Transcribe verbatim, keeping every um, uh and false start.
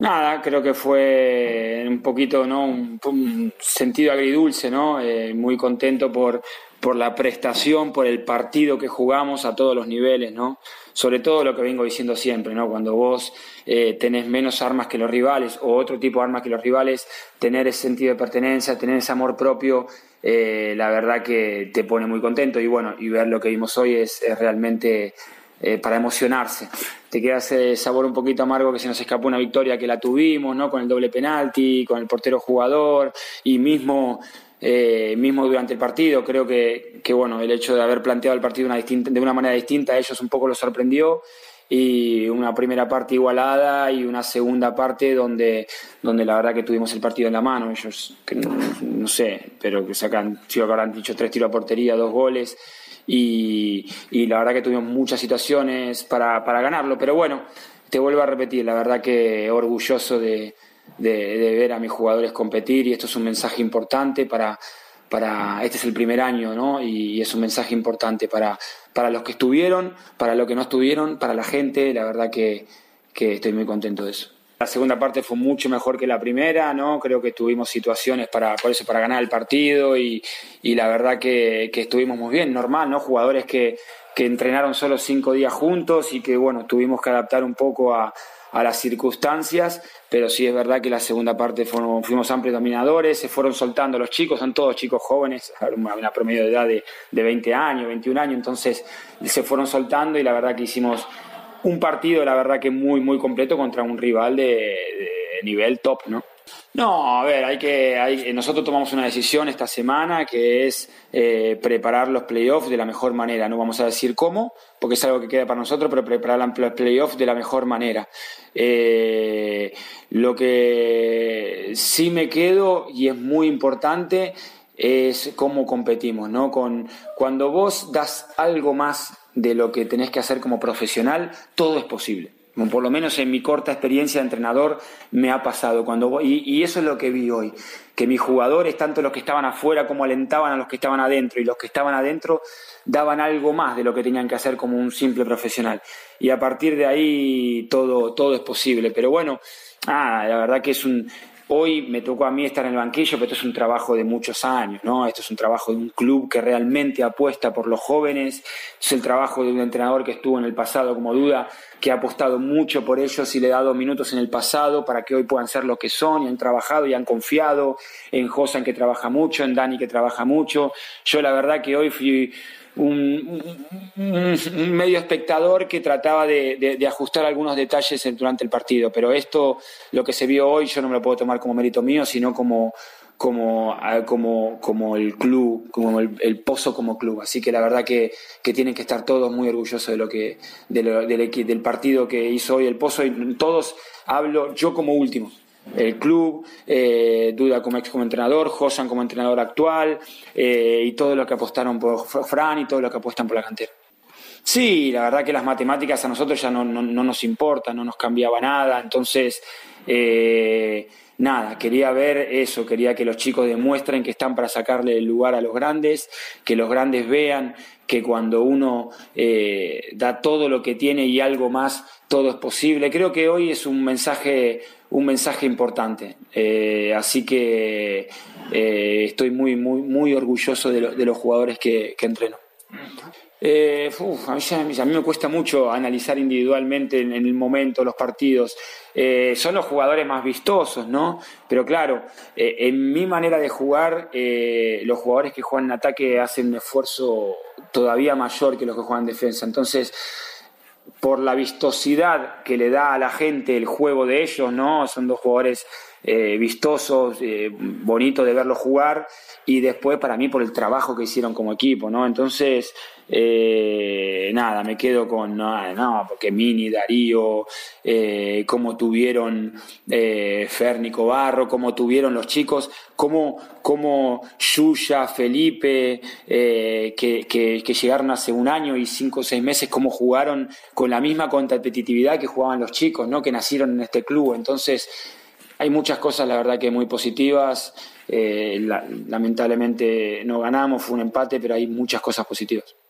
Nada, creo que fue un poquito, ¿no? Un, un sentido agridulce, ¿no? Eh, muy contento por, por la prestación, por el partido que jugamos a todos los niveles, ¿no? Sobre todo lo que vengo diciendo siempre, ¿no? Cuando vos eh, tenés menos armas que los rivales o otro tipo de armas que los rivales, tener ese sentido de pertenencia, tener ese amor propio, eh, la verdad que te pone muy contento y bueno, y ver lo que vimos hoy es, es realmente eh, para emocionarse. Te queda ese sabor un poquito amargo que se nos escapó una victoria que la tuvimos, ¿no? Con el doble penalti, con el portero jugador y mismo... Eh, mismo durante el partido, creo que, que bueno, el hecho de haber planteado el partido una distinta, de una manera distinta a ellos un poco los sorprendió y una primera parte igualada y una segunda parte donde, donde la verdad que tuvimos el partido en la mano. Ellos, que no, no sé, pero que sacan, sí, que habrán dicho tres tiros a portería, dos goles y, y la verdad que tuvimos muchas situaciones para, para ganarlo, pero bueno, te vuelvo a repetir, la verdad que orgulloso de De, de ver a mis jugadores competir y esto es un mensaje importante para, para este es el primer año, ¿no? Y, y es un mensaje importante para, para los que estuvieron, para los que no estuvieron, para la gente, la verdad que, que estoy muy contento de eso. La segunda parte fue mucho mejor que la primera, ¿no? Creo que tuvimos situaciones para, por eso, para ganar el partido y, y la verdad que, que estuvimos muy bien, normal, ¿no? Jugadores que, que entrenaron solo cinco días juntos y que, bueno, tuvimos que adaptar un poco a a las circunstancias, pero sí es verdad que la segunda parte fuimos, fuimos amplios dominadores, se fueron soltando los chicos, son todos chicos jóvenes, una, una promedio de edad de, de veinte años, veintiún años, entonces se fueron soltando y la verdad que hicimos un partido, la verdad que muy, muy completo contra un rival de, de nivel top, ¿no? No, a ver, hay que, hay, nosotros tomamos una decisión esta semana que es eh, preparar los playoffs de la mejor manera. No vamos a decir cómo, porque es algo que queda para nosotros, pero preparar los playoffs de la mejor manera. Eh, lo que sí me quedo, y es muy importante, es cómo competimos, ¿no? Con, cuando vos das algo más de lo que tenés que hacer como profesional, todo es posible. Por lo menos en mi corta experiencia de entrenador me ha pasado cuando voy, y, y eso es lo que vi hoy, que mis jugadores, tanto los que estaban afuera como alentaban a los que estaban adentro, y los que estaban adentro daban algo más de lo que tenían que hacer como un simple profesional, y a partir de ahí todo, todo es posible, pero bueno, ah, la verdad que es un... Hoy me tocó a mí estar en el banquillo, pero esto es un trabajo de muchos años, ¿no? Esto es un trabajo de un club que realmente apuesta por los jóvenes, es el trabajo de un entrenador que estuvo en el pasado como Duda, que ha apostado mucho por ellos y le ha dado minutos en el pasado para que hoy puedan ser lo que son, y han trabajado y han confiado en Josan, que trabaja mucho, en Dani, que trabaja mucho. Yo la verdad que hoy fui... Un, un, un medio espectador que trataba de, de, de ajustar algunos detalles durante el partido, pero esto, lo que se vio hoy, yo no me lo puedo tomar como mérito mío, sino como, como, como, como el club, como el, el Pozo como club. Así que la verdad que, que tienen que estar todos muy orgullosos de lo que, de lo, del, del partido que hizo hoy el Pozo, y todos hablo yo como último. El club, eh, Duda como ex como entrenador, Josan como entrenador actual, eh, y todos los que apostaron por Fran y todos los que apuestan por la cantera. Sí, la verdad que las matemáticas a nosotros ya no, no, no nos importan, no nos cambiaba nada, entonces eh, nada, quería ver eso, quería que los chicos demuestren que están para sacarle el lugar a los grandes, que los grandes vean que cuando uno eh, da todo lo que tiene y algo más, todo es posible. Creo que hoy es un mensaje, un mensaje importante, eh, así que eh, estoy muy, muy, muy orgulloso de, lo, de los jugadores que, que entreno. Eh, uf, a, mí, a mí me cuesta mucho analizar individualmente en, en el momento los partidos. Eh, son los jugadores más vistosos, ¿no? Pero claro, eh, en mi manera de jugar, eh, los jugadores que juegan en ataque hacen un esfuerzo todavía mayor que los que juegan en defensa. Entonces, por la vistosidad que le da a la gente el juego de ellos, ¿no? Son dos jugadores eh, vistosos, eh, bonitos de verlos jugar, y después para mí por el trabajo que hicieron como equipo, ¿no? Entonces, eh, nada, me quedo con, no, no porque Mini, Darío, eh, cómo tuvieron eh, Fer, Nico Barro, cómo tuvieron los chicos, cómo, cómo Yuya, Felipe, eh, que, que, que llegaron hace un año y cinco o seis meses, cómo jugaron con la misma competitividad que jugaban los chicos, ¿no? Que nacieron en este club. Entonces, hay muchas cosas, la verdad, que muy positivas. Eh, la, lamentablemente no ganamos, fue un empate, pero hay muchas cosas positivas.